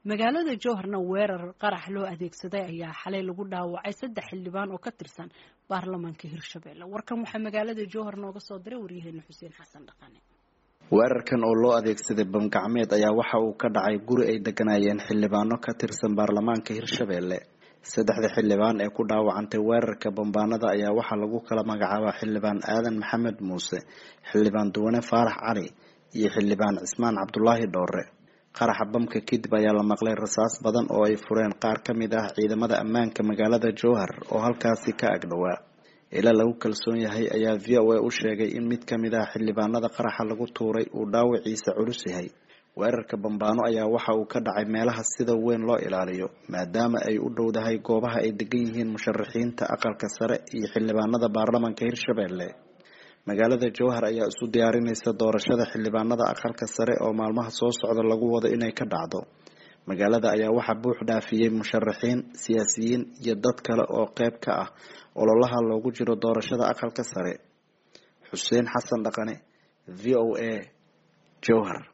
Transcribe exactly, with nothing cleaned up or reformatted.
magaalada Jowharna weerar qarax loo adeegsaday ayaa xalay lagu dhaawacay saddex xildhibaan oo ka tirsan baarlamaanka Hirshabelle. Warkan waxa magaalada Jowhar nooga soo diray wariyaheen Xuseen Xasan Dhaqane. weerarkan oo loo adeegsaday bam gacmeed ayaa waxa uu ka dhacay guri ay deganayeen xildhibaano ka tirsan baarlamaanka Hirshabelle. saddexda xildhibaan ee ku dhaawacantay weerarka bambaanada ayaa waxa lagu kala magacaabaa xildhibaan Aadan Maxamed Muuse, xildhibaan Duwane Faarax Cali iyo xildhibaan Cismaan Cabdullaahi Dhoore. qaraxa bamka kadib ayaa la maqlay rasaas badan oo ay fureen qaar ka mid ah ciidamada ammaanka magaalada Jowhar oo halkaasi ka agdhawaa. ila lagu kalsoon yahay ayaa V O A u sheegay in mid ka mid ah xildhibaanada qaraxa lagu tuuray uu dhaawaciisa culus yahay. weerarka bambaano ayaa waxa uu ka dhacay meelaha sida weyn loo ilaaliyo maadaama ay u dhowdahay goobaha ay degan yihiin musharaxiinta aqalka sare iyo xildhibaanada baarlamaanka Hirshabelle. magaalada Jowhar ayaa isu diyaarinaysa doorashada xildhibaanada aqalka sare oo maalmaha soo socda lagu wado inay ka dhacdo. magaalada ayaa waxa buux dhaafiyay musharaxiin, siyaasiyiin iyo dad kale oo qayb ka ah ololaha loogu jiro doorashada aqalka sare. Xuseen Xasan Dhaqane, V O A, Jowhar.